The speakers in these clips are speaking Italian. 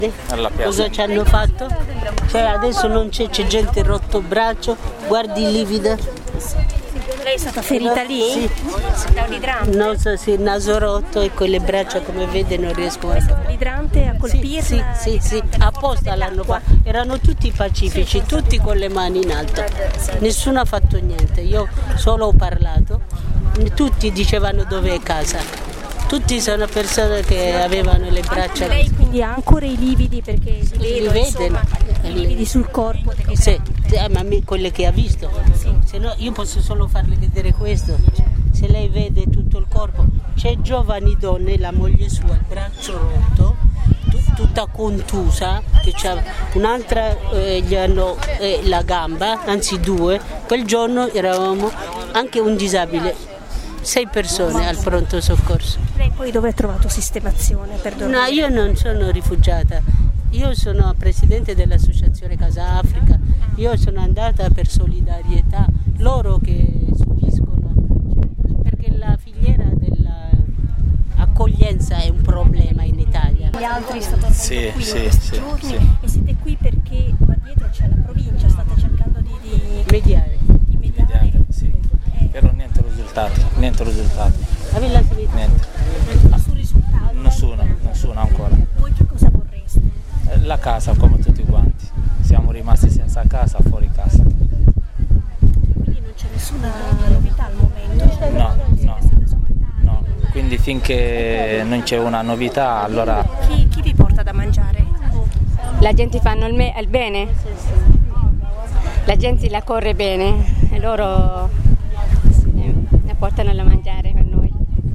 Cosa ci hanno fatto? Cioè adesso non c'è gente rotto braccio, guardi livida. Lei è stata ferita lì? Sì. Da un idrante? Non so se il naso rotto e con le braccia come vede non riesco a... L'idrante a colpirla? Sì, apposta l'hanno fatto. Erano tutti pacifici, tutti con le mani in alto. Nessuno ha fatto niente, io solo ho parlato. Tutti dicevano dove è casa. Tutti sono persone che avevano le braccia. Lei quindi ha ancora i lividi perché li vede, i lividi sul corpo? Sì, ma quelle che ha visto. Se no io posso solo farle vedere questo. Se lei vede tutto il corpo, c'è giovani donne, la moglie sua, il braccio rotto, tutta contusa, che c'ha un'altra gli hanno la gamba, anzi due. Quel giorno eravamo anche un disabile. 6 persone al pronto soccorso. Lei poi dove ha trovato sistemazione per dormire? No, io non sono rifugiata, io sono presidente dell'associazione Casa Africa, io sono andata per solidarietà, loro che subiscono, perché la filiera dell'accoglienza è un problema in Italia. Gli altri stanno qui in questi giorni e siete qui perché qua dietro c'è la provincia, state cercando di mediare. Sì. Però niente risultati. Niente. Nessun risultato? Nessuno ancora. Voi che cosa vorreste? La casa come tutti quanti. Siamo rimasti senza casa, fuori casa. Quindi non c'è nessuna novità al momento? No. Quindi finché non c'è una novità, allora... Chi vi porta da mangiare? La gente fanno il bene, la gente la corre bene e loro la portano da mangiare per noi.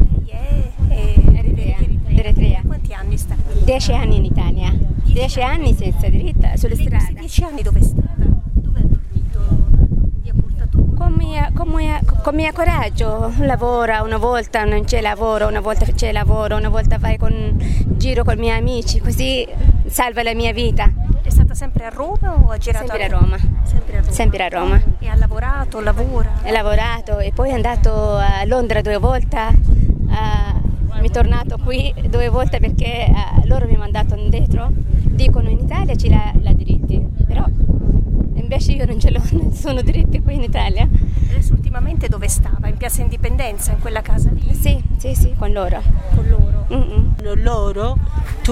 Lei è Eritrea. Quanti anni sta qui? 10 anni in Italia, 10 anni senza diritta sulle strade. 10 anni dove è stata? Dove ha dormito? Vi ha portato? Con mio coraggio, lavora una volta, non c'è lavoro, una volta c'è lavoro, una volta vai giro con i miei amici, così salva la mia vita. È stata sempre a Roma o ha girato Sempre a Roma. Sempre a Roma. E ha lavorato, lavora? Ho lavorato e poi è andato a Londra 2 volte, mi è tornato qui 2 volte perché loro mi hanno mandato indietro. Dicono in Italia c'è la diritti, però invece io non ce l'ho, non sono diritti qui in Italia. Adesso ultimamente dove stava? In Piazza Indipendenza, in quella casa lì? Sì, con loro. Con loro? Mm-mm. Loro